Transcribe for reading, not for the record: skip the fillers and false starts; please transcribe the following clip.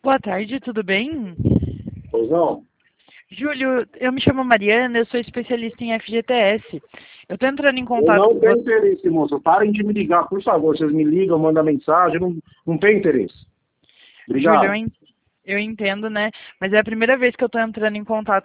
Boa tarde, tudo bem? Pois não? Júlio, eu me chamo Mariana, eu sou especialista em FGTS. Eu estou entrando em Eu contato não com tenho você. interesse, moço. Parem de me ligar, por favor. Vocês me ligam, mandam mensagem. Não tenho interesse. Júlio, Obrigado. eu entendo, né? Mas é a primeira vez que eu estou entrando em contato